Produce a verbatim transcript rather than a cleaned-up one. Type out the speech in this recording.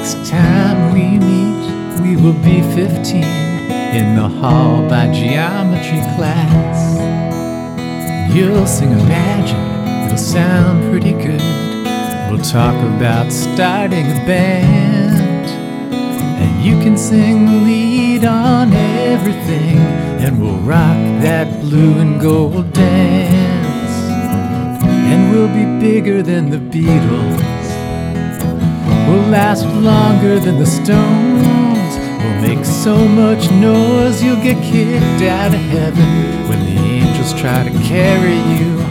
next time we meet, we will be fifteen in the hall by geometry class. You'll sing Imagine, it'll sound pretty good. We'll talk about starting a band, and you can sing lead on everything, and we'll rock that blue and gold dance. And we'll be bigger than the Beatles, we'll last longer than the Stones. We'll make so much noise you'll get kicked out of heaven when the angels try to carry you